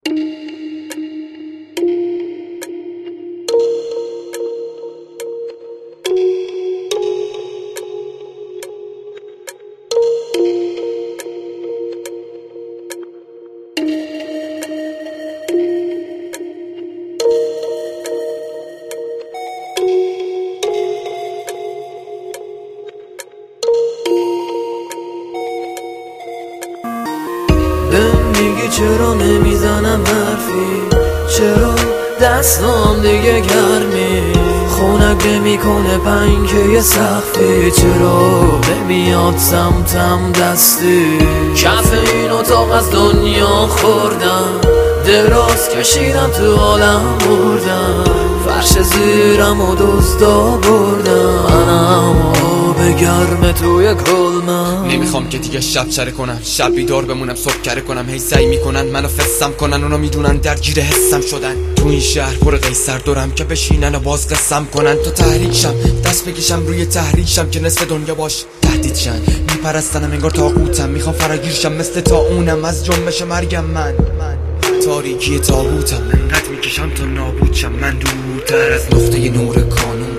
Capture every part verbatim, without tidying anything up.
میگی چرا نمیزنم حرفی، چرا دستام دیگه گرمی، خونک نمیکنه پنکه سخفی، چرا نمیاد سمتم دستی، کف این اتاق از دنیا خوردم، دراز کشیدم تو عالم بردم، فرش زیرم و دزدا بردم، منم آب گرم توی کلمم. نمیخوام که دیگه شب چره کنم، شب بیدار بمونم صبح کره کنم، هی سعی میکنن منو فسم کنن، اونا میدونن درگیر حسم شدن، تو این شهر پر قیصر دارم که بشینن و باز قسم کنن، تا تحریک شم دست بکشم روی تحریک شم که نصف دنیا باش تهدید شن، میپرستنم انگار طاغوتم، میخوام فراگیر شم مثل طاعونم، از جنبش مرگم من تاریکی تابوتم، انقدر میکشم تا نابود شم، من دورتر از نقطه نور کانونم.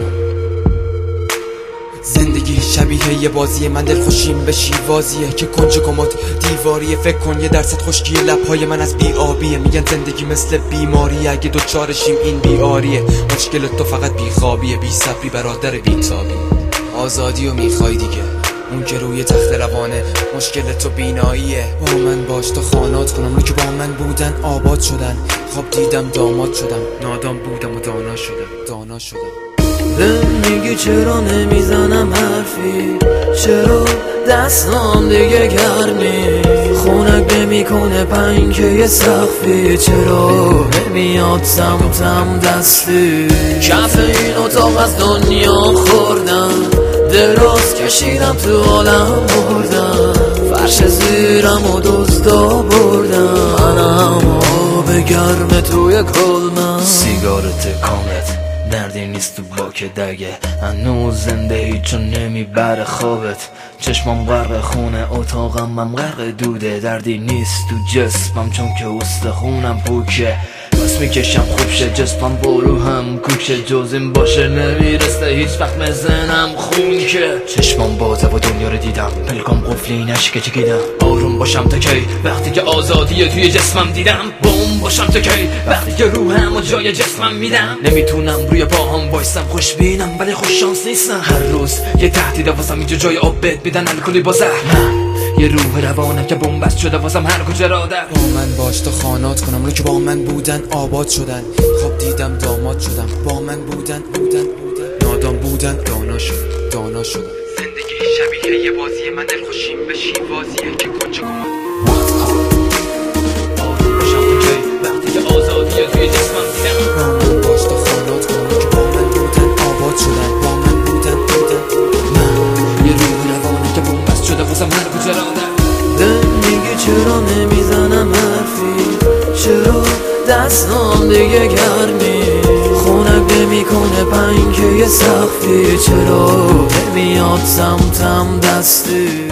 زندگی شبیه یه بازیه، من دلخوشیم به شیوازیه که کنج کمد دیواریه، فکر کن یه درصد خشکی لبهای من از بی آبیه، میگن زندگی مثل بیماریه، اگه دوچارشیم این بیاریه، مشکل تو فقط بی خوابیه، بی صبری برادر بی تابی، آزادی و میخوای دیگه اون که روی تخت روانه، مشکل تو بیناییه، با من باش تا خانات کنم، رو که با من بودن آباد شدن، خواب دیدم داماد شدم، نادان بودم و دانا شدم دانا شدم. میگی چرا نمیزنم حرفی، چرا دستام دیگه گرمی، خونک نمیکنه پنکه سخفی، چرا نمیاد سمتم دستی، کف این اتاق از دنیا خوردم، دراز کشیدم تو عالم بردم، فرش زیرم و دزدا بردم، منم آب گرم توی کلمم. سیگار تکانت دردی نیست تو باک دگه، هنوز زنده ای چون نمیبره خوابت، چشمام غرق خونه اتاقم من غرق دوده، دردی نیست تو جسمم چون که استخونم پوکه، بس میکشم خوب شه جسمم برو هم کوکه، جز این باشه نمیرسه هیچ وقت مزنم خون که، چشمام بازه و دنیا رو دیدم، پلکام قفلی نشکه چکیدم، آروم باشم تا کی وقتی که آزادی توی جسمم دیدم، بوم باشم تا کی وقتی که روحم و جای جسمم میدم، نمیتونم روی پاهم وایسم خوشبینم ولی خوش شانس نیستم، هر روز یه تهدید واسم اینجا جای آب بد میدن الکلی با زهر، یه روح روانم که بنبست شده واسم هر کجا رادر، با من باش تا خانات کنم، رو که با من بودن آباد شدن، خواب دیدم داماد شدم، با من بودن بودن بودن نادان بودن دانا شدم دانا شدم. زندگی شبیه یه بازیه، من دلخوشیم به شیوازیه که کنج کمد آروم باشم تا کی وقتی که آزادیه توی جسمم دیدم، با من باش تا خانات کنم که با من بودن آباد شدن، با من بودن بودن من یه روح روانم که بنبست شده واسم هر کجا رادر. میگی چرا نمیزنم حرفی، چرا دستام دیگه گرمی، خونک نمیکنه پنکه سخفی، چرا نمیاد سمتم دستی.